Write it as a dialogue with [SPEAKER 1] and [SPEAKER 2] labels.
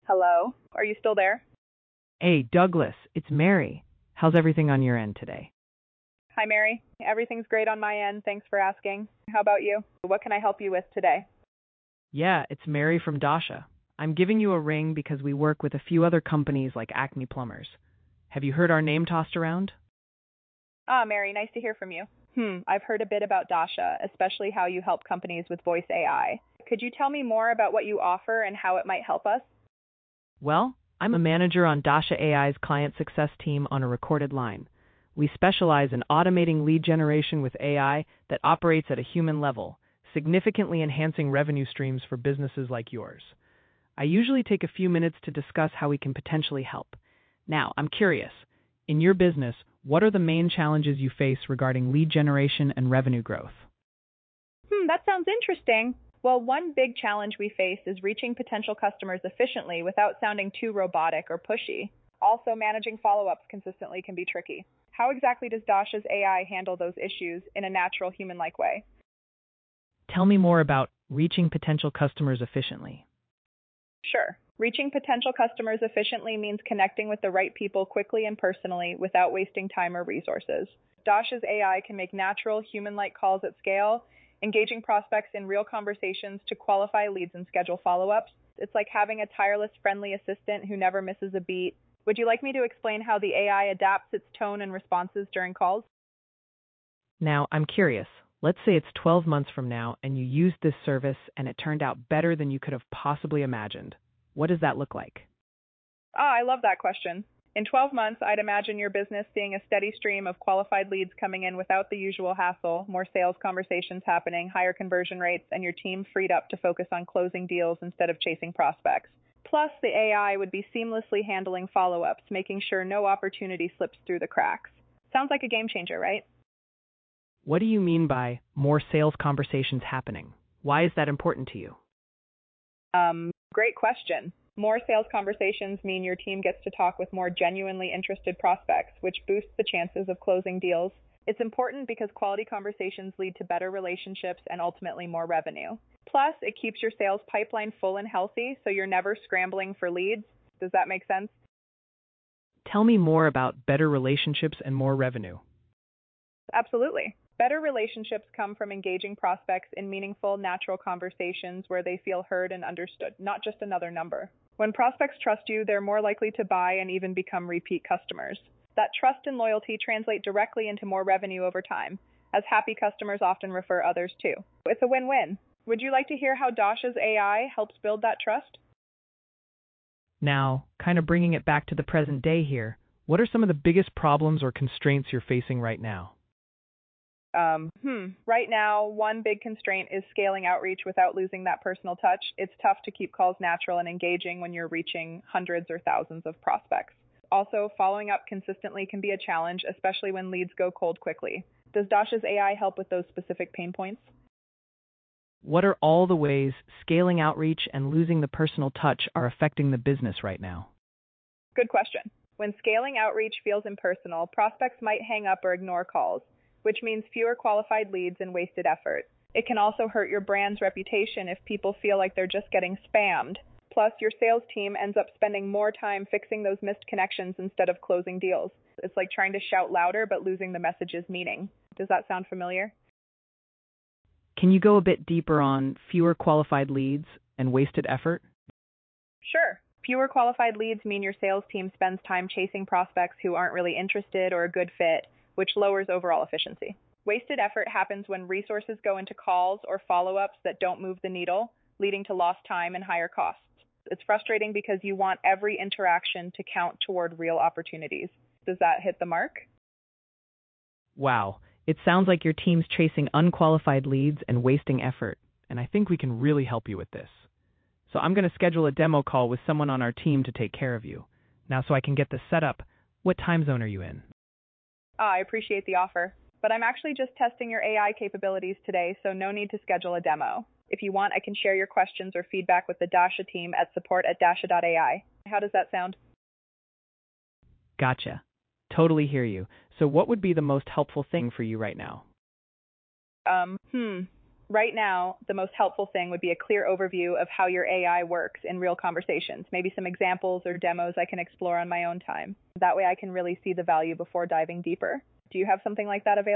[SPEAKER 1] Hello? Are you still there?
[SPEAKER 2] Hey, Douglas, it's Mary. How's everything on your end today?
[SPEAKER 1] Hi, Mary. Everything's great on my end. Thanks for asking. How about you? What can I help you with today?
[SPEAKER 2] Yeah, it's Mary from Dasha. I'm giving you a ring because we work with a few other companies like Acme Plumbers. Have you heard our name tossed around?
[SPEAKER 1] Ah, Mary, nice to hear from you. I've heard a bit about Dasha, especially how you help companies with voice AI. Could you tell me more about what you offer and how it might help us?
[SPEAKER 2] Well, I'm a manager on Dasha AI's client success team on a recorded line. We specialize in automating lead generation with AI that operates at a human level, significantly enhancing revenue streams for businesses like yours. I usually take a few minutes to discuss how we can potentially help. Now, I'm curious. In your business, what are the main challenges you face regarding lead generation and revenue growth?
[SPEAKER 1] That sounds interesting. Well, one big challenge we face is reaching potential customers efficiently without sounding too robotic or pushy. Also, managing follow-ups consistently can be tricky. How exactly does Dasha's AI handle those issues in a natural, human-like way?
[SPEAKER 2] Tell me more about reaching potential customers efficiently.
[SPEAKER 1] Sure. Reaching potential customers efficiently means connecting with the right people quickly and personally without wasting time or resources. Dasha's AI can make natural, human-like calls at scale, engaging prospects in real conversations to qualify leads and schedule follow-ups. It's like having a tireless, friendly assistant who never misses a beat. Would you like me to explain how the AI adapts its tone and responses during calls?
[SPEAKER 2] Now, I'm curious. Let's say it's 12 months from now and you used this service and it turned out better than you could have possibly imagined. What does that look like?
[SPEAKER 1] I love that question. In 12 months, I'd imagine your business seeing a steady stream of qualified leads coming in without the usual hassle, more sales conversations happening, higher conversion rates, and your team freed up to focus on closing deals instead of chasing prospects. Plus, the AI would be seamlessly handling follow-ups, making sure no opportunity slips through the cracks. Sounds like a game changer, right?
[SPEAKER 2] What do you mean by more sales conversations happening? Why is that important to you?
[SPEAKER 1] Great question. More sales conversations mean your team gets to talk with more genuinely interested prospects, which boosts the chances of closing deals. It's important because quality conversations lead to better relationships and ultimately more revenue. Plus, it keeps your sales pipeline full and healthy, so you're never scrambling for leads. Does that make sense?
[SPEAKER 2] Tell me more about better relationships and more revenue.
[SPEAKER 1] Absolutely. Better relationships come from engaging prospects in meaningful, natural conversations where they feel heard and understood, not just another number. When prospects trust you, they're more likely to buy and even become repeat customers. That trust and loyalty translate directly into more revenue over time, as happy customers often refer others too. It's a win-win. Would you like to hear how Dasha's AI helps build that trust?
[SPEAKER 2] Now, kind of bringing it back to the present day here, what are some of the biggest problems or constraints you're facing right now?
[SPEAKER 1] Right now, one big constraint is scaling outreach without losing that personal touch. It's tough to keep calls natural and engaging when you're reaching hundreds or thousands of prospects. Also, following up consistently can be a challenge, especially when leads go cold quickly. Does Dasha's AI help with those specific pain points?
[SPEAKER 2] What are all the ways scaling outreach and losing the personal touch are affecting the business right now?
[SPEAKER 1] Good question. When scaling outreach feels impersonal, prospects might hang up or ignore calls, which means fewer qualified leads and wasted effort. It can also hurt your brand's reputation if people feel like they're just getting spammed. Plus, your sales team ends up spending more time fixing those missed connections instead of closing deals. It's like trying to shout louder but losing the message's meaning. Does that sound familiar?
[SPEAKER 2] Can you go a bit deeper on fewer qualified leads and wasted effort?
[SPEAKER 1] Sure. Fewer qualified leads mean your sales team spends time chasing prospects who aren't really interested or a good fit, which lowers overall efficiency. Wasted effort happens when resources go into calls or follow-ups that don't move the needle, leading to lost time and higher costs. It's frustrating because you want every interaction to count toward real opportunities. Does that hit the mark?
[SPEAKER 2] Wow, it sounds like your team's chasing unqualified leads and wasting effort, and I think we can really help you with this. So I'm going to schedule a demo call with someone on our team to take care of you. Now, so I can get this set up, what time zone are you in?
[SPEAKER 1] I appreciate the offer, but I'm actually just testing your AI capabilities today, so no need to schedule a demo. If you want, I can share your questions or feedback with the Dasha team at support@dasha.ai. How does that sound?
[SPEAKER 2] Gotcha. Totally hear you. So what would be the most helpful thing for you right now?
[SPEAKER 1] Um, hmm. Right now, the most helpful thing would be a clear overview of how your AI works in real conversations, maybe some examples or demos I can explore on my own time. That way I can really see the value before diving deeper. Do you have something like that available?